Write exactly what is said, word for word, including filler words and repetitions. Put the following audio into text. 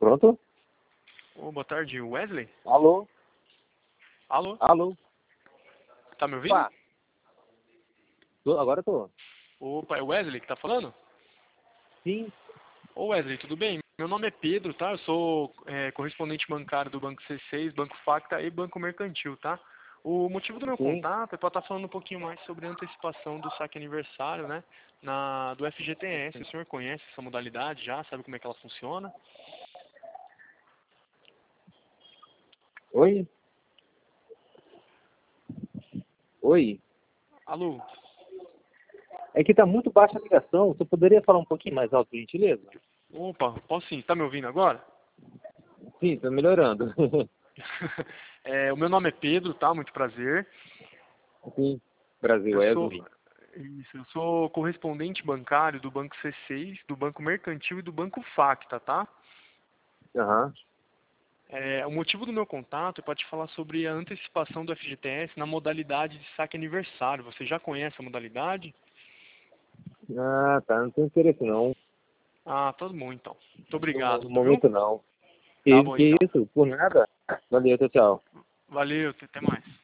Pronto? Ô, boa tarde, Wesley? Alô? Alô? Alô? Tá me ouvindo? Opa. Tô, agora tô. Opa, é o Wesley que tá falando? Sim. Ô Wesley, tudo bem? Meu nome é Pedro, tá? Eu sou é, correspondente bancário do Banco C seis, Banco Facta e Banco Mercantil, tá? O motivo do meu Sim. contato é para estar falando um pouquinho mais sobre a antecipação do saque aniversário, né? Na, do F G T S. O senhor conhece essa modalidade já? Sabe como é que ela funciona? Oi? Oi? Alô? É que tá muito baixa a ligação. Você poderia falar um pouquinho mais alto, por gentileza? Opa, posso sim. Tá me ouvindo agora? Sim, tá melhorando. É, o meu nome é Pedro, tá? Muito prazer. Sim. Brasil, Eu sou, Wesley. isso, eu sou correspondente bancário do Banco C seis, do Banco Mercantil e do Banco Facta, tá? Aham. É, o motivo do meu contato é para te falar sobre a antecipação do F G T S na modalidade de saque aniversário. Você já conhece a modalidade? Ah, tá. Não tem interesse não. Ah, todo mundo então. Muito No, obrigado, no viu? momento não. Tá Que, bom que então. isso? Por nada? Valeu, tchau, tchau. Valeu, até mais.